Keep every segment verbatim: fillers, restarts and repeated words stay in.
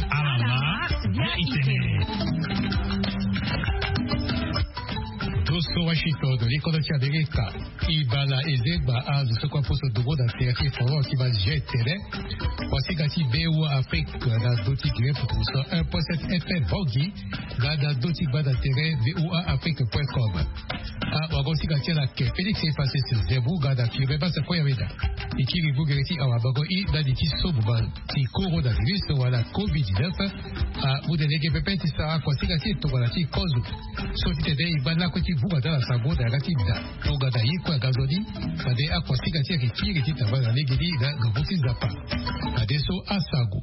alama vya itene. Dosto Washington de l'Économie America, Ibala Ezeba a de ce qu'on peut se demander à faire qui font qui va jeter. Voici Gati B O Afrique, la Doti Grep pour ça un point sept F M Bogi, la Doti Bada Terre V O A Afrique point com. Ah, Wagosi Gati la ke Félix est passé sur Zéro, Gada qui ne pas se quoi yaveda. Ikiri Bougereti à Wabago I, Daditi Sobuban, qui coronavirus ou la COVID dix-neuf, à Oudenege Pepe, Tissa, Kwasi Gati, Togalati, Kozu. Soti Tede, Ibana Koti Bugada la Sango de Gatida, Togada Yikwa Gazodi, Ade Akwasi Gati, Kiri Titava, la Negedi, la Gabuti Zapa. Adesso Asago.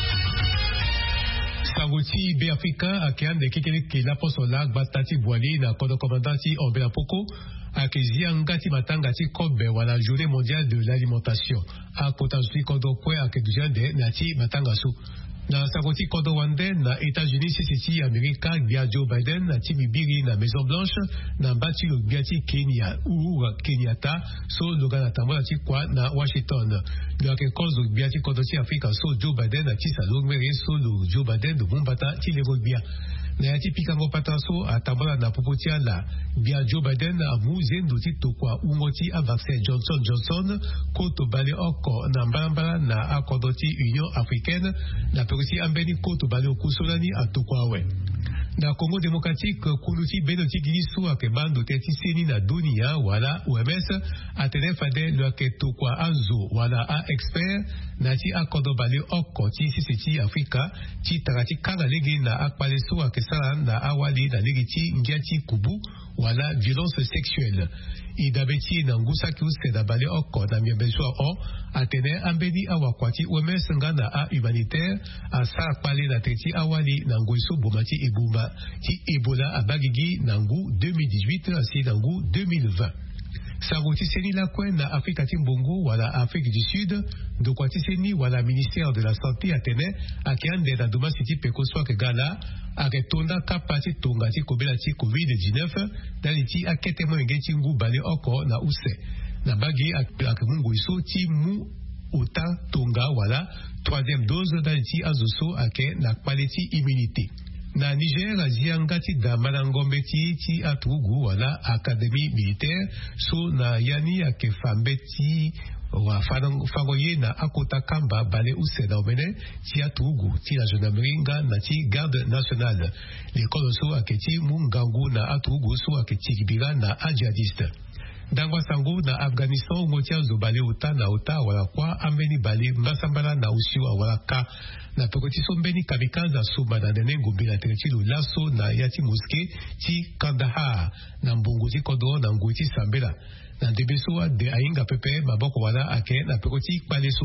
Sagoti B Africa akian de kekele ke la posola batati boali na kodo commandati Obela Poko akizia ngati matangati kobe wala journée mondiale de l'alimentation a kotansui kodo kwe akedujande nati matangasu na sagoti kodo wande na États-Unis sisi Amerika via Joe Biden na timibiri na Maison Blanche na bati lo biati Kenya ou Kenyatta so logana tambola ti kwa na Washington le ke kozo biati kodo ti Afrika so Joe Biden na ti salon mere so lo Joe Biden do bombata ti le bia na yati pikango pataso atambola na popotia la bia Joe Biden a muzendo ti tokwa ungoti a vaccin Johnson Johnson koto bale oko na mbamba na akodoti Union Africaine na perusi ambeni koto bale okusolani atokwa we na Congo démocratique kuluti benoti gilisu akebando teti seni na dunia wala O M S atene fade le ketokwa anzo wala a expert na ti akodo bale oko ti sisiti Afrika ti tarati kanga legi na akpaleso akesala na awali na legi ti ngiati kubu wala violence sexuelle idabeti na ngusa kiuske da bale oko na miembeswa o atene ambeni awakwati O M S ngana a humanitaire a sa akpale na teti awali na ngoiso bomati ebumba ti Ebola a bagigi nangu deux mille dix-huit asi nangu deux mille vingt. Saroti seni la kwen na Afrika Timbongo wala Afrique du Sud do kwati seni wala ministère de la santé atene akiande na duma siti pekoswa ke gala aketonda kapati tonga ti kobela ti COVID dix-neuf dali ti akete mo ngeti ngu bale oko na use na bagi akemungu iso ti mu uta tonga wala troisième dose dali ti azoso ake na paleti immunité. Na Niger, ziangati da malangombe ti ti atugu wala académie militaire so na yani ake fambeti wa fangoye na akota kamba bale use na omene ti atugu ti la gendarmerie na ti garde nationale. L'école so ake ti mungangu na atugu so ake ti kibira na adjihadiste. Dangwa sango na Afghanistan ngotia zo bale uta na uta wala kwa ambeni bale mbasambala na usiwa wala ka na tokoti sombeni kabikanza suba na dene ngumbi na terechilu laso na yati moske ti Kandahar na mbungu ti kodo na nguiti sambela na debeso de ainga pepe maboko wala ake na pekoti kpaleso.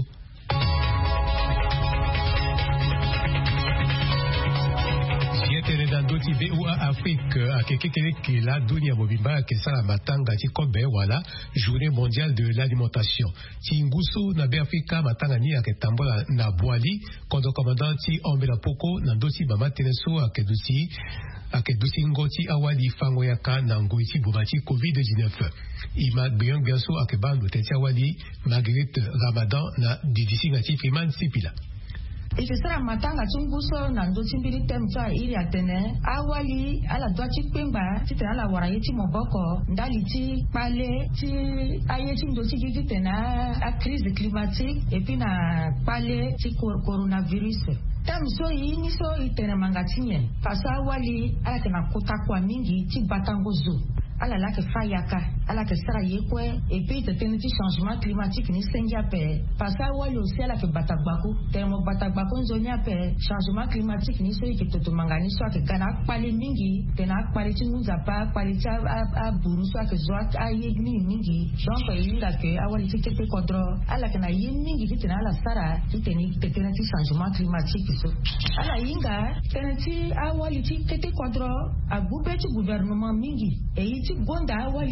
Doti V O A Afrique akekekele ke la dunia mobimba ke sala matanga ti kobe wala journée mondiale de l'alimentation ti nguso na be Afrika matanga ni aketambola na boali kodo commandant ti Ombela Poko na doti bama teneso akeduti akeduti ngoti awali fango yaka na ngoiti bubati COVID dix-neuf ima bien bienso akebando teti awali Marguerite Ramadan na divisi ngati Freeman Sipila. Ifisara matanga chunguso na ndo chimbili temcha ili atene awali ala doa chikpemba titena ala waraye chi moboko ndali chi pale chi aye chi ndo chi gigi tena a crise climatique et puis na pale chi coronavirus tamso yini so itena mangatinye pasa awali ala tena kota kwa mingi chi batangozo ala la ke fayaka ala ke sara yekwe et puis te teniti changement climatique ni sengia pe pasa wali aussi ala ke batagbako temo batagbako nzonya pe changement climatique ni so yike toto mangani so ke kana pale mingi tena pale tinuza pa pale cha a buru so ke zo a ye mingi donc yinda ke awali tikete kodro ala ke na yin mingi tena ala sara titeni teniti changement climatique so ala yinga teniti awali tikete kodro a gouvernement mingi e ti gonda awali tikete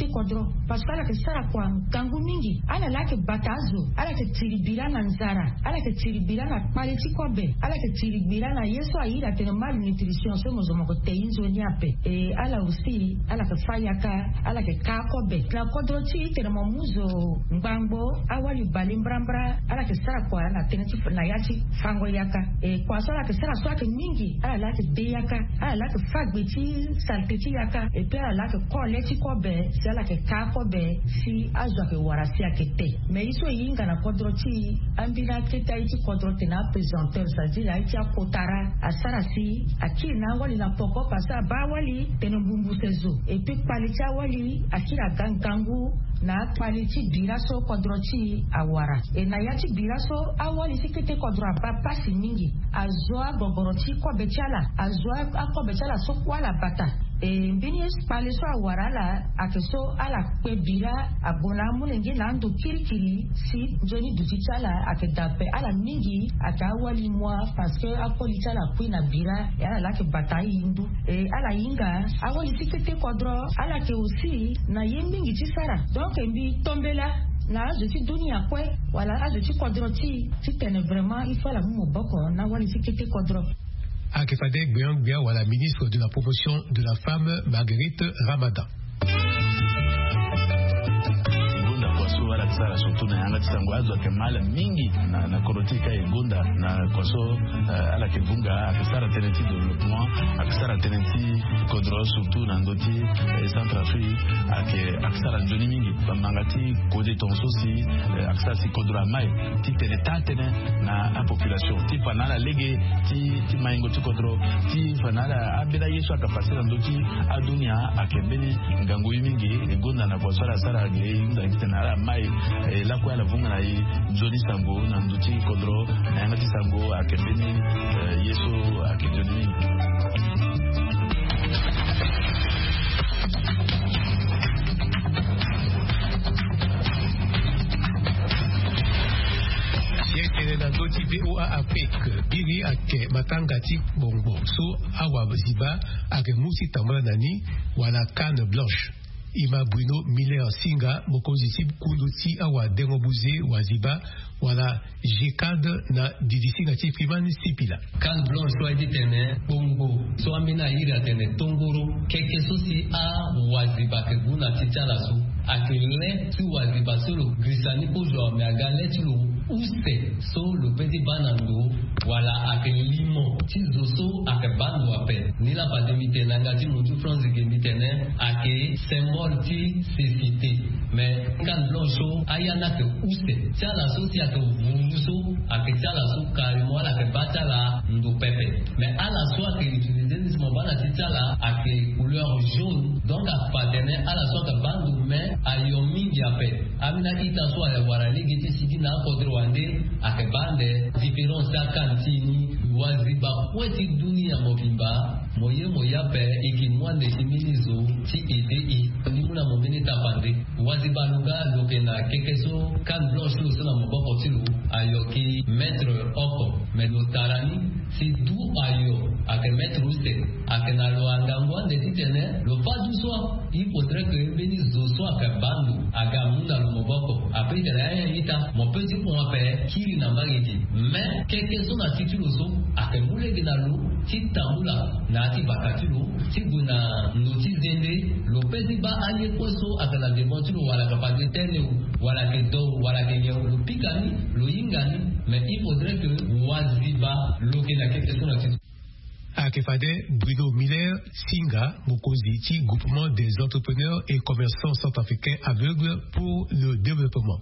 kete kodro parce que ala ke sara kwa gangu mingi ala la ke batazo ala ke tiribira na nzara ala ke tiribira na quality kobe ala ke tiribira na yeso aira tena malnutrition so mozo ko teinzo nyape e ala usi ala ke fayaka ala ke ka kobe na kodro ti tena mamuzo ngbango awali balimbrambra ala ke sara kwa na tena ti na yati fango yaka e kwa sala ke sara so ke mingi ala la ke be yaka ala la ke fagbe ti salte ti yaka e pe ala la ke koleti kobe si ala ke ka kobe si azwa ke warasi akete me iso yinga na kodro ti ambina keta iti kodro tena présenter ça dit la iti akotara asara si akina wali na poko pasa ba wali tena bumbu sezo e pe palita wali akira gangangu na quality biraso kodrochi awara e na yati biraso awali sikete kodro ba pasi mingi azwa gogorochi ko bechala azwa ako bechala so kwala bata e mbini espale so awara la akeso ala kwe bira abona mulenge na ndo kirikiri si joni dutichala akedape ala mingi atawali mwa parce que akoli chala kwe na bira e ala la ke bata indu e ala yinga awali sikete kodro ala ke aussi na yemingi tisara donc mbi tombela na je suis dunia kwe wala je suis kodro ti ti tene vraiment il faut la mu boko na wali sikete kodro. Akefade Gbeangbia wala ministre de la promotion de la femme Marguerite Ramadan. Wala kisara surtout na yanga tisango azo ke mala mingi na na korotika egunda na koso uh, ala ke vunga akisara tenenti développement akisara tenenti kodro surtout na ndoti eh, centre afrique ake akisara ndoni mingi bamangati kode tonso si eh, akisara si kodro mai ti tene tatene na a population ti fanala lege ti ti maingo ti kodro ti fanala abela yesu akapasira ndoti adunia akebeni ngangu mingi egunda na koso la sara ge inda kitana mai e la kwa la vunga na yi Johnny Sango na nduti kodro na yanga ti Sango akebeni yeso akejoni. na doti V O A Afrique biri ake matangati bongo so awa ziba ake musi tambala nani wala canne blanche. Ima Bruno Miller Singa mokozisi kunduti awa dengobuze waziba wala jekad na didisinga ti primani sipila kan blon so edi tene bongo so amina ira tene tongoro keke so si a waziba ke guna titala so akele tu waziba so lo grisani ko jo me agale ti lo uste so lo pedi banando wala akele limo ti zo so akebanu ape ni la pandemie nanga ti mutu France ke mitene ake symbole ti cécité mais kan blon so ayana ke uste tala so ti to vunguso akitala so carrément la ke batala ndo pepe mais à la soit que utiliser ce moment la titala ake couleur jaune donc a patene à la soit que bandu mais ayomi yape amina ita so ala wala ligiti sidina kodro ande ake bande différence à kantini waziba kweti dunia mobimba moye moya pe ikimwande siminizo ti edi ni muna momeni tapande waziba lunga lokena kekeso kan blanche so na moboko tilu ayoki maître oko medotarani si du ayo ake maître uste ake na lo angango de titene lo pas du soir il faudrait que beni zo so ake bandu aga muna lo moboko après de la ita mon petit on appelle kiri na magiti mais kekeso na titulu so ake mule de na lo titambula na ti bakatulu tiguna noti zende lo petit ba aye koso ake la demontulu wala kapade tene wala ke do wala ke nyo lo pikani lo yingani mais il faudrait que waziba lo ke na quelque chose na Akefade Bruno Miller Singa mokozi ti groupement des entrepreneurs et commerçants centrafricains aveugles pour le développement.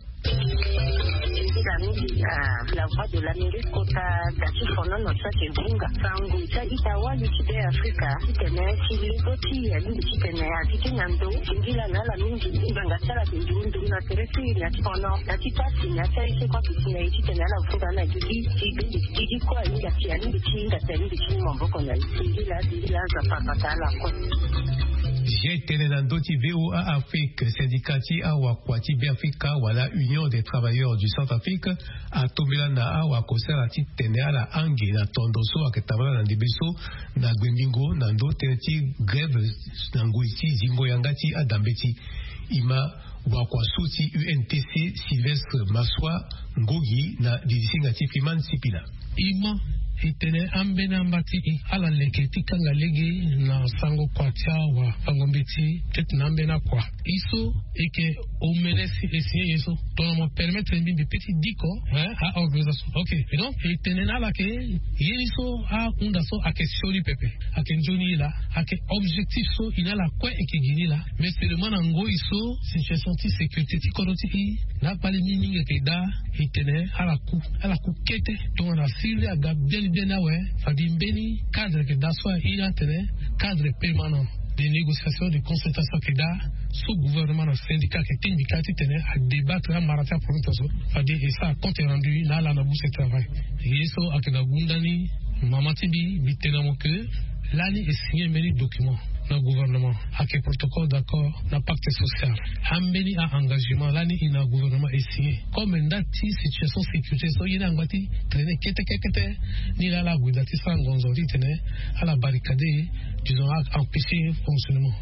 La voix de l'Amérique kota dati fono no tsake bunga sangu ita ita wali chide Afrika tene chiliboti ya ndi tene atike nando ngila nala mingi nganga tsala ndundu na teresi ya fono dati pasi na tsai kwa kusina iti tene ala fuga na jidi jidi jidi kwa inga tia ndi chinga tene ndi chimo mboko na ngila ngila za papatala kwa J'ai Tenenandoti V O A Afrique, syndicati awa kwati Afrika wala Union des travailleurs du Centrafrique a tombela na awa kosala ti tene ala ange na tondoso aketabala na ndebeso na gwemingo na ndo teneti grève na nguiti zingo yangati adambeti ima wakwa suti U N T C Sylvestre Maswa Ngogi na didisinga tifiman sipila ima itene ambena mbati ala leketi kanga legi na sango kwa tiawa pangombiti tet nambena kwa iso eke omenesi esi eso to mo permettre mbi petit diko hein a organisation OK et donc itene na la ke yiso a unda so a question du pepe a kenjoni la a ke objectif so ina la kwa eke gini la mais c'est le manango iso situation ti sécurité ti kodoti na pali mini ke da itene ala ku ala ku kete to na sile aga bien bien ouais fadi mbeni cadre que d'assoir il a tene cadre permanent de négociations de concertation que da sous gouvernement na syndicat que syndicat tene à débattre à marata pour tout fadi et ça compte rendu là là na bouche travail yeso akena gundani mamatibi bitena mo que l'année est signé many documents na gouvernement avec protocole d'accord na pacte social ambeni a engagement l'année ina gouvernement est signé comme ndati situation sécurité so yina ngati traîner kete kete ni la la gudati sangonzori tene à la barricade disons à empêcher fonctionnement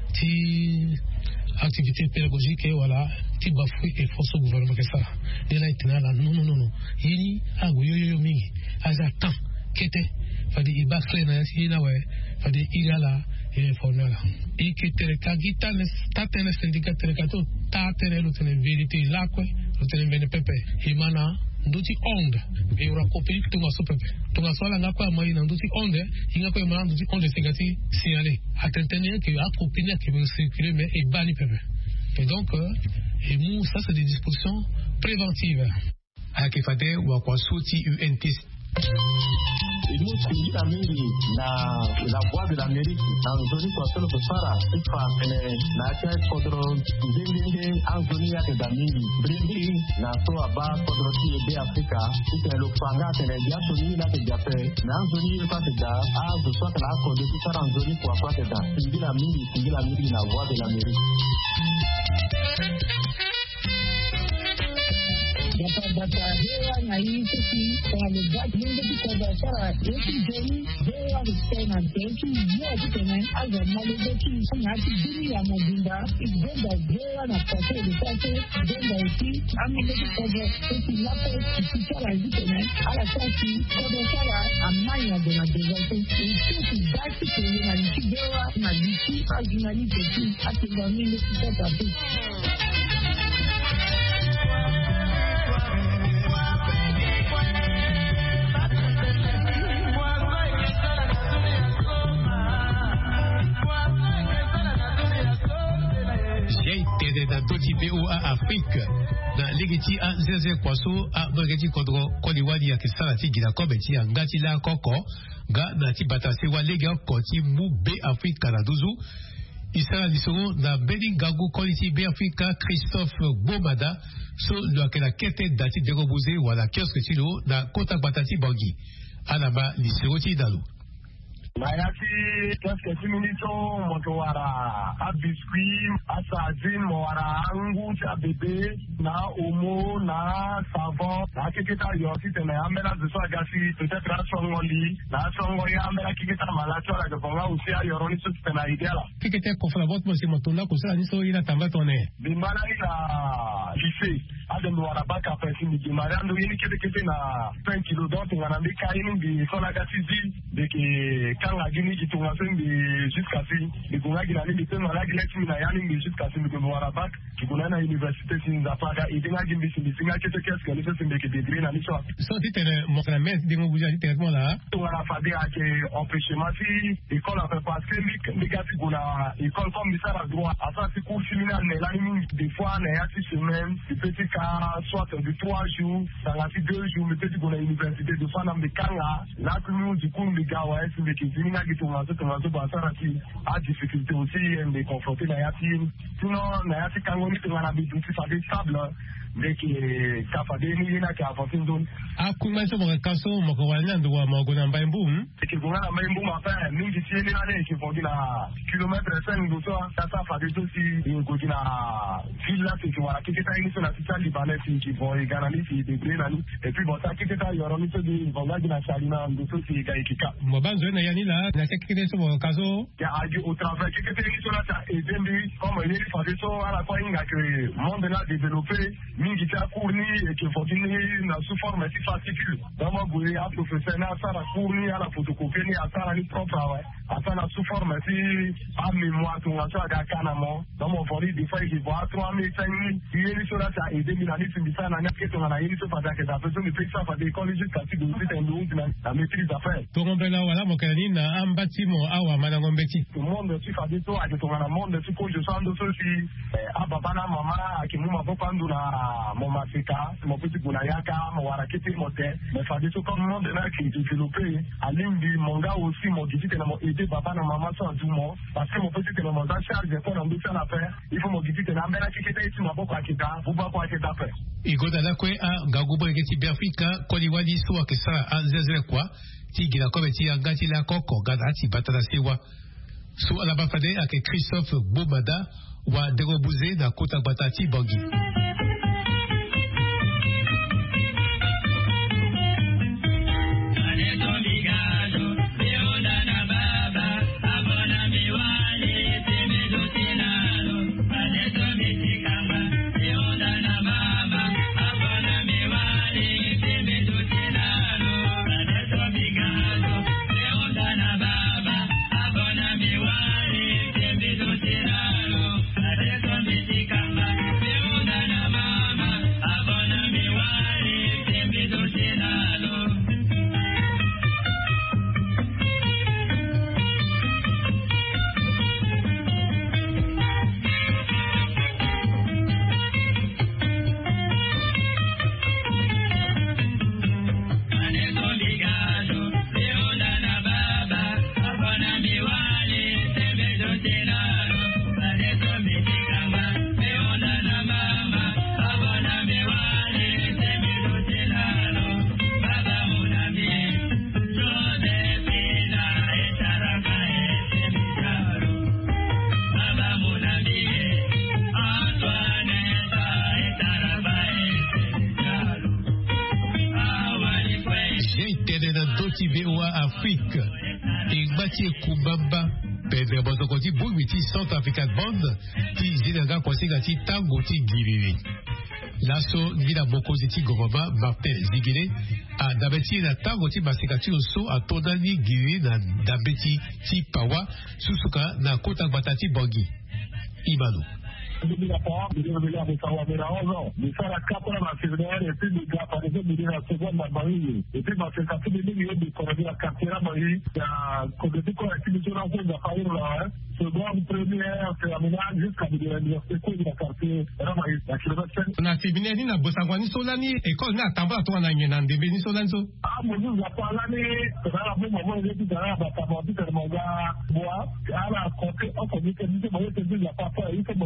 ti activité pédagogique et voilà ti bafoué et force au gouvernement que ça ni la itena la non non non non yini ago yo yo mingi azata kete fadi ibakle na yina we fadi igala e fonala e che tere kagita ne statene syndicat tere kato ta tere lo tene vérité lakwe lo tene vene pepe imana nduti onde e ora kopili tunga so pepe tunga so la ngakwa mai na nduti onde inga ko imana nduti onde singati signalé atentene que a kopili qui veut circuler mais e bani pepe et donc et nous ça c'est des dispositions préventives akifade wa kwa suti U N T C iliyokuingia mingi na la voix de l'Amérique anzoni kwa solo kusara ifa pene na cha kodro ndingi anzoni ya kedamini brindi na so aba kodro ti de Afrika ite lo panga tene ya soni la te jape na anzoni kwa te da a zo so kala ko de sara anzoni kwa kwa te da ingila mingi ingila mingi na voix de l'Amérique. Bata hewa na hii sisi kwa mbaji ndio kwa sara yetu jeni hewa tena teki yote tena aza malezi kuna tibiri ya mabinda igenda hewa na pate de pate genda uti amele kwa sisi lapo kisara tena ala sasi kwa sara amanya de la development sisi basi kwa na hewa na disi ajinali teki ativamile kwa tatu. na doti B O A Afrique na ligiti a zeze kwaso a bageti kodro koliwadi ya kisala ti gila kobeti ya ngati la koko ga na ti batase wa lega koti mu be Afrique na duzu isala lisongo na bedi gagu koliti be Afrique Christophe Bomada so lo akela kete dati derobuze wala kioske tilo na kota batati bangi anaba lisero ti dalu Mayati keske siminito moto wara a biscuit a sardine mo wara angu cha bebe na omo na savon na kikita yosi tena amela zeso agasi peut-être a songoli na songoyi amela kikita malacho la konga usia yoroni so tena idela kikita ko fala bot mo si moto la ko sa ni so ina tamba tone bimbala ila lycée ade mo wara baka pesi ni marando yini kete na cinq kilos donc ngana mbika yini bi so la gasi zi de ke kanga gini kitunga sembi jusqu'à si bikunga gina ni bitunga la gina chimi na yani mbi jusqu'à si bikunga wara bac kikuna na université sinza paka idinga gimbi simbi singa kete keske ni sembi ke degré na ni so so titene mo kana mes dingo buja directement là tunga na fadi ake empêchement si école après parce que mi ndigati kuna école comme ça la droit à ça c'est cours séminaire mais là ni des fois na ya six semaines c'est petit cas soit de trois jours ça la deux jours mais petit kuna université de fois na mbikanga là que nous du coup mbigawa est simbi kizinga kitungazo tungazo basara ki a difficulté aussi de confronter na yati sinon na yati kango ni tungana biduti sa stable ndeki kafadeni na kafatin don akuma so mo kaso mo ko wala ndo wa mo go na mbaimbu ke go na mbaimbu ma fa mingi ti ni na ne ke fogi na kilomètre cinq do so ça fa de to si go na villa ke ko wala ke ta ni so na ti sali ba na ti ki bo e gana ni ti de na ni et puis bon ça ke ta yoro ni so di bo na na sali na ndo so si ga ikika mo banzo na yani la na ke ke so mo kaso ya aju au travail ke ke ni so na ta e dembi comme il fa de so ala ko inga que monde na développer mingi ta courni et que fogi ni na sous forme si facile vraiment gouri a professeur na sara courni ala photocopie ni asara ni propre ouais asana sous forme si a mémoire to ngasa ga kana mo donc fori di fa ki voit trois mille cinq mille yeli so la ta et deux mille ani simbi sana na keto na yeli so fa da ke da person ni pesa fa de college kasi do sit en do na la maîtrise à faire to ngombe na wala mo kani na ambati mo awa mana ngombe ti to monde si fa de to a to na monde si ko je sando so si a baba na mama akimuma bo pandu na mo masika mo petit kuna yaka mo warakiti mo te me fa de to comme monde na qui développer alimbi monga aussi mo giti na mo aider baba na mama so adumo parce que mo petit na mo da charge pour na mbisa na faire il faut mo giti na mbera kikita iti mo boko akita buba ko akita pe igoda la kwe a gagubo ngeti biafrika ko liwali so akisa azeze kwa tigira ko beti angati la koko gadati batala sewa so ala bafade ake Christophe Bobada wa derobuze na kota batati bangi Afrique et Mathieu Kubamba Pedro Bozokoti Bouimiti Centre African Band qui zidanga konsiga ti tango ti giriri laso vila bokozi ti goroba Martin Zigile a dabeti na tango ti masika ti oso a tondani giriri na dabeti ti pawa susuka na kota batati bongi Imanu depuis la part, il est revenu avec sa voix de la onze ans. Il fait la quatre ans dans la février et puis il a apparaissé de la seconde dans Marie. Et puis, dans ce cas, il est de corriger la quartière Marie. Il y a cognitif collectivité dans le pays là. Seconde, première, terminale, jusqu'à l'université de la quartier Ramaï. La kilomètre cinq. Na séminaire ni na bosangwani solani école na tamba to na nyena ndebe ni solanzo. Ah, mon Dieu, la palani, c'est là bon moment il est dit là ba tabati de monga bois. Ala côté on peut dire que dit moi c'est dit la papa, il faut moi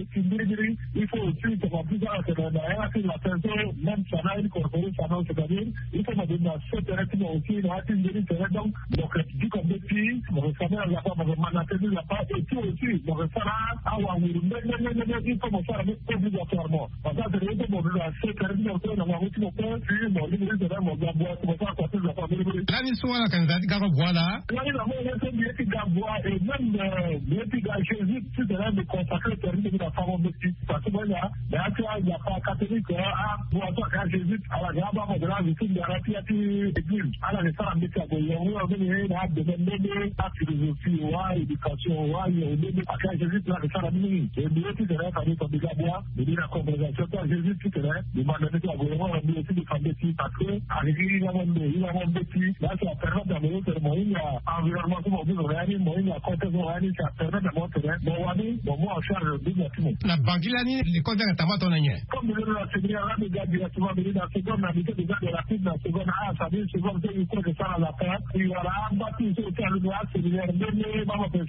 il faut aussi que mon plus à que dans la la personne même ça n'a une corporation ça n'a c'est-à-dire il faut me donner cette directement aussi la attendre c'est donc donc dit comme depuis mon savoir la pas mon manager la pas et tout aussi mon ça a wa oui mais mais mais il faut me faire obligatoirement parce que c'est le bon la c'est que nous on a envie de faire puis mon livre de mon bois pour faire passer la famille là ni soit quand ça garo voilà là il a mon c'est bien qui bois et même bien qui gars Jésus tu devrais me consacrer terminer la femme petit parce que là là tu as la pas catholique à bois toi quand Jésus à la graba mon là je suis de la piati église à la ça me fait bon on va venir là de demander la philosophie ou éducation ou à quand Jésus là ça la mini et bien tu devrais faire comme des bois de la congrégation toi Jésus tu devrais demander à gouvernement on aussi de faire petit parce que arriver là mon il a mon petit là ça permet d'amener sur mon il y a environnement comme vous avez mon il y a contexte ça permet de montrer bon wani bon moi en charge de la Bangilani, l'école de la Tamato Nanye. Comme nous l'avons fait, nous avons déjà directement venu dans la seconde, habité déjà de la piste dans la seconde A, ça veut dire seconde, c'est une fois que ça à la fin. Il y aura un bâti sur le droit, c'est le dernier, maman, c'est le dernier,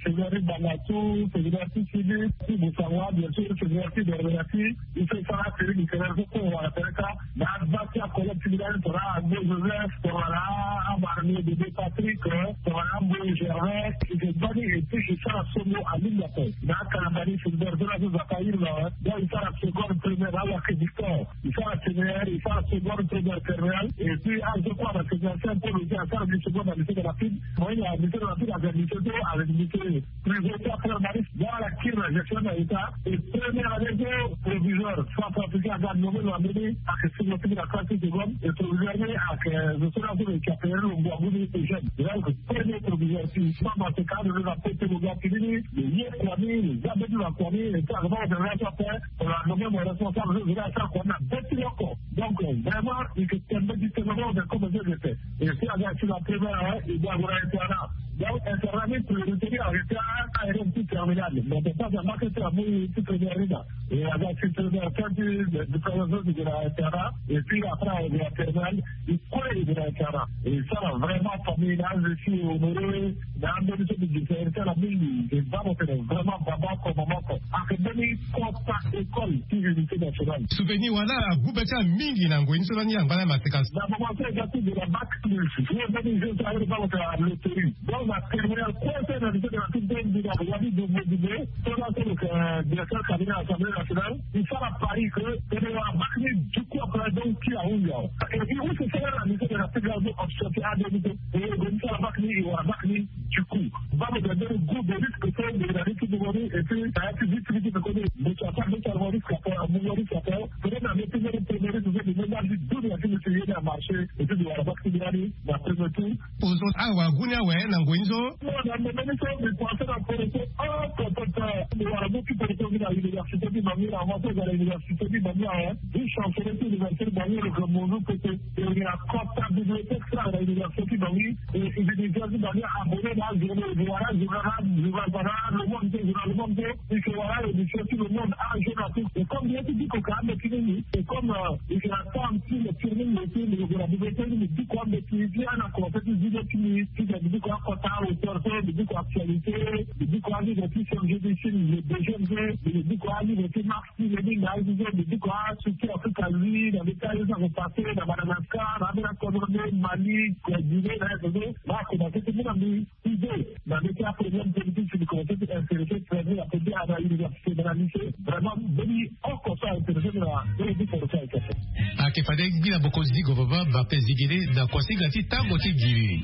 Banatou, fédératif civil, Boussawa, bien sûr, fédératif de Révélatif, il fait ça, c'est lui qui fait un peu pour la Tereka, la Batia collectivité, pour la Joseph, pour la Barnier de Patrick, pour la Mbou Gervais, et que Bani et puis il fait un solo à l'île de Paix. Dans Calabani, c'est le de la chose à Caïr, là, il fait la seconde première à la Victor, il fait la première, il fait la seconde première terminale, et puis, à je crois, la fédération pour le dire, à faire une seconde à l'issue de la file, moi, il y a une seconde à la file, avec l'issue avec l'issue plus après Maris, dans la Kir, la gestion de l'État, et première année de proviseur, soit africain, à garde nommé, l'amener à que c'est le pays de la classe seconde, et proviseur, à que je sois dans le capitaine, on doit vous dire que j'aime. Donc, premier proviseur, si je dans ce cas, nous avons fait le gars qui dit, le yé Kwame, les amis de la Kwame, et ça, avant, on devrait faire, on a nommé mon responsable, je vais faire qu'on a bâti encore. Donc, vraiment, il faut que tu justement de comment je fais. Et si on a la première, il doit avoir un terrain. Donc, Internet priorité arrêté à un petit terminal. Mais de pas de marquer à muy petit terminal. Et avec cette termination de présentation de la terrain, et puis après, de la terminal, il colle de la terrain. Et ça, vraiment, familial, je suis honoré dans le ministère de différence à la mille. Et vraiment, vraiment, comme moment. Académie, contact, école, qui est l'unité nationale. Souvenir, voilà, vous bêtez à Mingi, Nango, une seconde, il y a un balai matékas. La moment, c'est de la bac plus. Je vais venir, je vais aller dans la loterie. La terminale conseil de la petite de la Wadi de Moudibé, sur la tête du directeur cabinet à l'Assemblée nationale, il faut à Paris que c'est la Bakni du coup après donc qui a eu. Et puis, où c'est ça la mission de la petite radio obstructée à deux minutes, et il faut la Bakni et la Bakni du coup. Va me donner le goût de risque que c'est de la réussite de Mori, et puis, ça a été vite, vite, vite, vite, mais tu as pas de faire Mori, Mori, peut-être la météo de première, vous avez déjà vu d'où la vie de ce à marché, et puis de la Bakni de l'année, la première tour. Aux autres, ah, ouais, Gounia, ouais, Nango, non, la ministre de penser à protéger un protecteur de la beaucoup de l'université de Mamie, avancé dans l'université de Mamie, du chancelier de l'université de Mamie, le Mono, et il y a comptable bibliothèque à l'université de Mamie, et l'université de Mamie a abonné la journée, voilà, je voilà, le monde, le monde, et que voilà, l'université le monde a un jeu d'affaires. Et comme il a dit qu'au cas de Kinini, et comme il y a tant de Kinini, de la bibliothèque, il dit qu'on est vient à compter du Kinini, qui a dit qu'on au torso, de dit actualité, de dit quoi aller depuis sur le jeu le déjeuner, de dit quoi aller depuis Marx, de dit là, de dit quoi, ce qui a fait à lui, dans les cas où ça va passer, dans Madagascar, dans la Cameroun, Mali, Guinée, là, là, comment c'est tout le monde idée, dans les cas problème politique, c'est de commencer à intéresser, très à côté à l'université de la lycée, vraiment, Béni, encore ça, intéressé de la, de la pour le faire quelque chose. Ah, que fallait que la Bokozi Govova va péziguer dans quoi c'est gâti, tant que tu giri.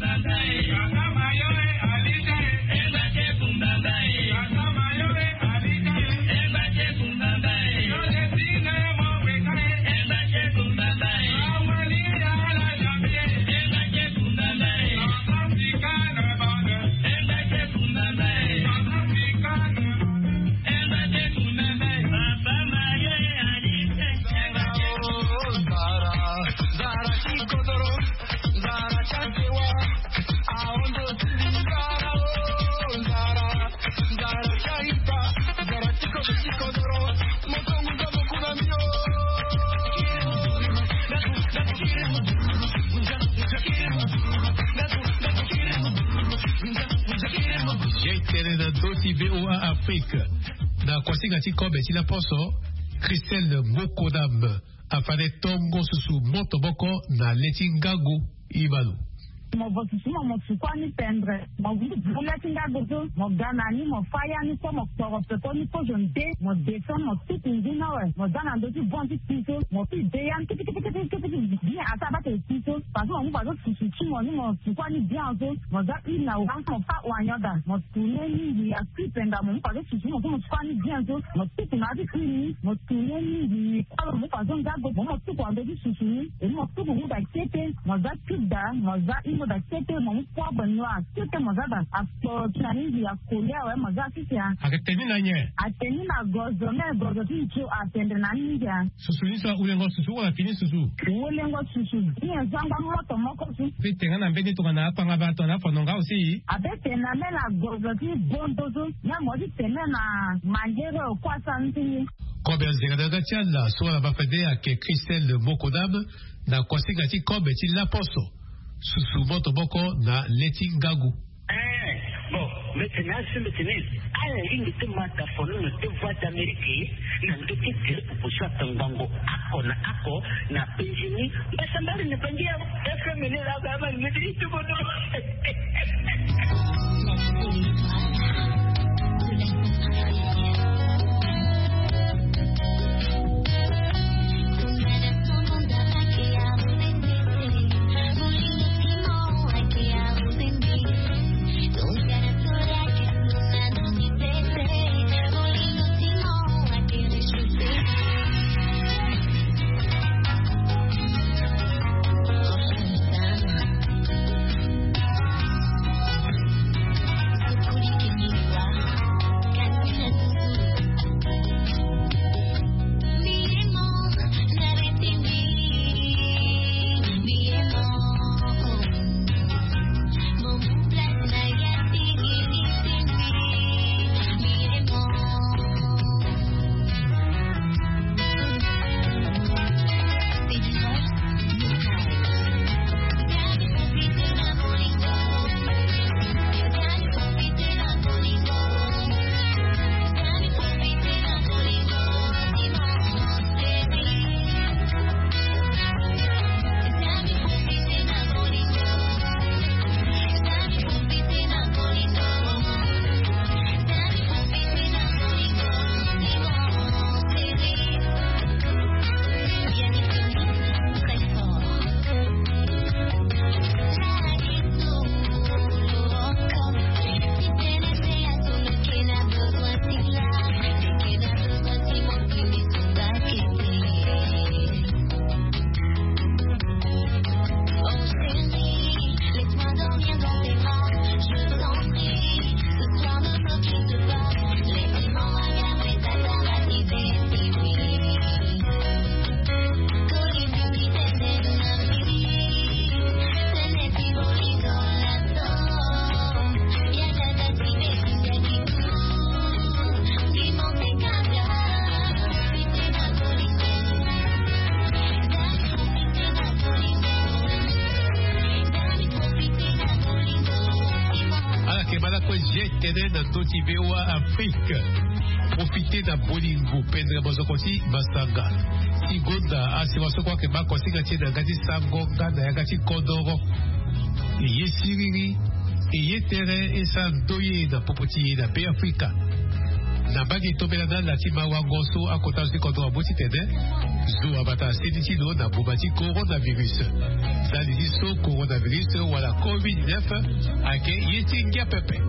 V O A Afrique. Dans quoi c'est gâti comme si la poso, Christelle Mokodam a fait tongo sous Motoboko na Letingago Ibalo. Mo votu mo mo tsukani pendre mo vula tinga gozo mo gana ni mo faya ni ko mo toro peto ni ko jonte mo deson mo tutu ndina we mo dana ndo ti bonti tiso mo ti deyan tiki tiki tiki tiki bi asaba te tiso paso mo paso tsuchi mo ni mo tsukani bien zo mo za ina wa mo pa wanyoda mo tune ni bi asipenda mo paso tsuchi mo mo tsukani bien zo mo tutu na di kini mo tune ni bi kwa mo paso ngago mo tutu ando di tsuchi e mo tutu mo da kete mo za tuda mo za da kete mo kwa banwa kete mo za da aso tani ya kulia we mo za kisia akateni na nye ateni na gozo me gozo ti chu atende na ninja susu ni so ulengo susu wala kini susu ulengo susu ni zanga moto moko su vitenga na mbeni to kana apa ngabato na fononga aussi abete na me na gozo ti bondo su na mo di tena na manjero kwa santi kobe zega tiala so la bafede ake Christelle Mokodab na kwasiga ti kobe ti la poso susu moto boko na Letingago. Eh, Bon, maintenant, c'est maintenant, à la ligne de Matafono, de voix d'Amérique, n'a pas été tiré pour soit un bango, ako na ako, na pensioni, mais ça m'a rien pas dit, est-ce que mener la gamme, me dit tout le Totivewa Afrique, profiter da bolingo pendre bozokoti basanga. Igonda asiwaso kwa keba kosinga chena gati sango ganda ya gati kodoro. Iye siriri, iye tere esa doye na popoti na pe Afrika. Na bagi tobelana la tima wangoso akotazi kodo aboti tene. Zo abata seditino na bobati coronavirus. Zalizi so coronavirus wala covid dix-neuf ake yeti ngia pepe.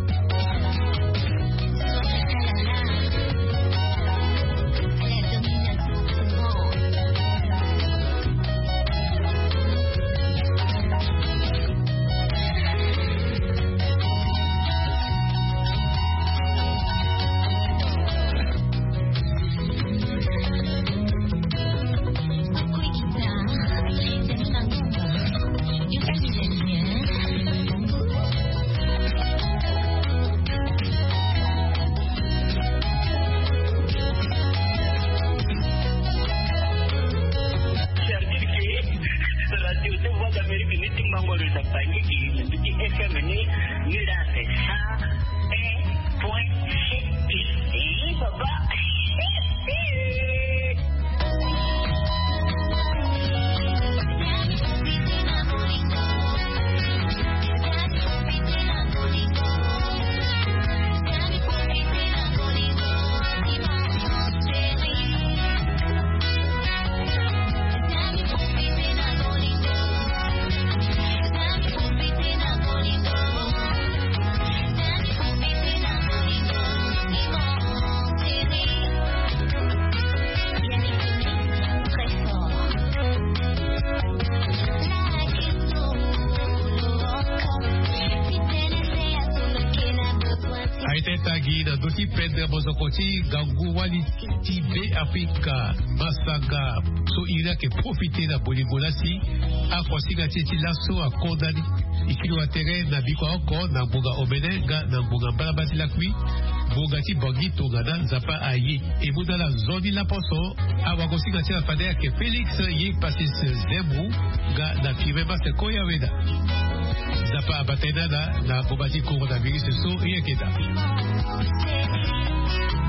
Tagi na doti pendre bozokoti gangu wali tibe Afrika masaga so ira ke profiter na bolingolasi a kwasiga teti laso a kondani ikili wa tere na biko oko na bunga omenenga na bunga mbala bati la kui bunga ti bangi tongana nzapa aye e muda la zoni la poso a wakosiga tela fadea ke Felix ye pasis zembru ga na firema se koya weda zapa abatena na na kobati coronavirus so ieketa.